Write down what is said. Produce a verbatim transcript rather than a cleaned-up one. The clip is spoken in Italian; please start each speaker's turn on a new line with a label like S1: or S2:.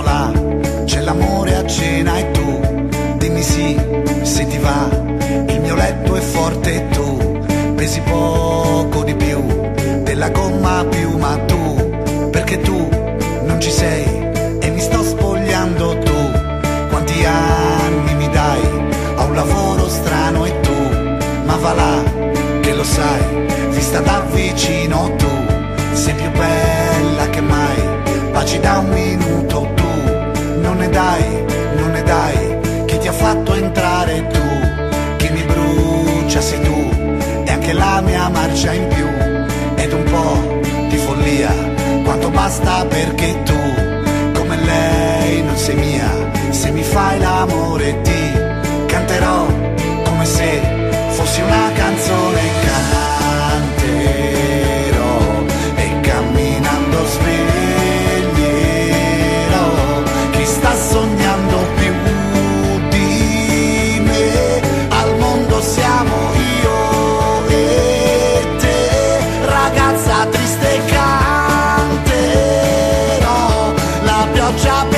S1: va, c'è l'amore a cena e tu dimmi sì, se ti va. Il mio letto è forte e tu pesi poco di più della gomma più, ma tu, perché tu non ci sei e mi sto spogliando. Tu quanti anni mi dai, ho un lavoro strano e tu, ma va là che lo sai, vista da vicino tu sei più bella che mai. Baci da un minuto tu, non ne dai, non ne dai. Chi ti ha fatto entrare tu, chi mi brucia sei tu, e anche la mia marcia in più, ed un po' di follia, quanto basta perché tu, come lei non sei mia. Se mi fai l'amore ti canterò come se fossi una canzone, canterò e camminando sveglierò chi sta sognando più di me. Al mondo siamo io e te, ragazza triste canterò la pioggia.